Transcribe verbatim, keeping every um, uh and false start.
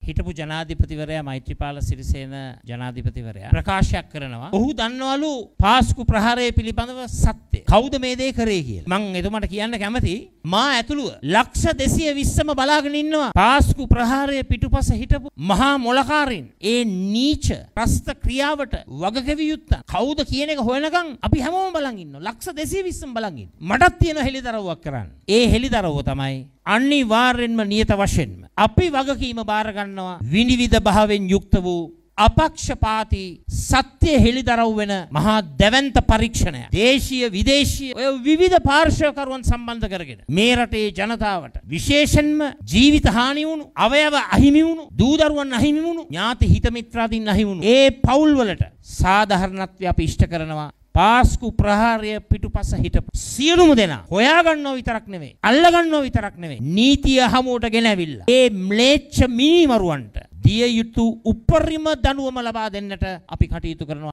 හිටපු ජනාධිපතිවරයා මෛත්‍රීපාල සිරිසේන ජනාධිපතිවරයා ප්‍රකාශයක් කරනවා. ඔහු දන්නවලු පාස්කු ප්‍රහාරය පිළිබඳව සත්‍ය. කවුද මේ දේ කරේ කියලා. මම එතුමාට කියන්න කැමතියි. මා ඇතුළුව ලක්ෂ දෙසිය විස්සම බලාගෙන ඉන්නවා. පාස්කු ප්‍රහාරය පිටුපස හිටපු මහා මොලකාරින් ඒ නීච ප්‍රස්ත ක්‍රියාවට වගකෙවිය යුත්තන් කවුද කියන එක හොයනකම් අපි හැමෝම බලන් ඉන්නවා. ලක්ෂ දෙසිය විස්සම බලන් ඉන්නවා. මටත් තියෙන හෙලිදරව්වක් කරන්න. ඒ හෙලිදරව්ව තමයි අනිවාර්යෙන්ම නියත වශයෙන්ම අපි වගකීම බාර ගන්නවා විනිවිද භාවයෙන් යුක්ත වූ අපක්ෂපාතී සත්‍ය හෙළිදරව් වෙන මහා දැවැන්ත පරීක්ෂණය. දේශීය විදේශීය ඔය විවිධ පාර්ශ්වකරුවන් සම්බන්ධ කරගෙන මේ රටේ ජනතාවට විශේෂයෙන්ම ජීවිත හානි වුණු, අවයව අහිමි වුණු, දූ දරුවන් අහිමි වුණු, ඥාති හිත මිත්‍රාදීන් අහිමි වුණු ඒ පවුල් වලට සාධාරණත්වය අපි ඉෂ්ට කරනවා. පාස්කු ප්‍රහාරය පිටුපස හිටපු සියලුම දෙනා හොයා ගන්නව විතරක් නෙවෙයි, අල්ල ගන්නව විතරක් නෙවෙයි, නීතිය හමුවට ගෙනවිල්ලා ඒ ම්ලේච්ඡ මිනිමරුවන්ට දිය යුතු උපරිම දඬුවම ලබා දෙන්නට අපි කටයුතු කරනවා.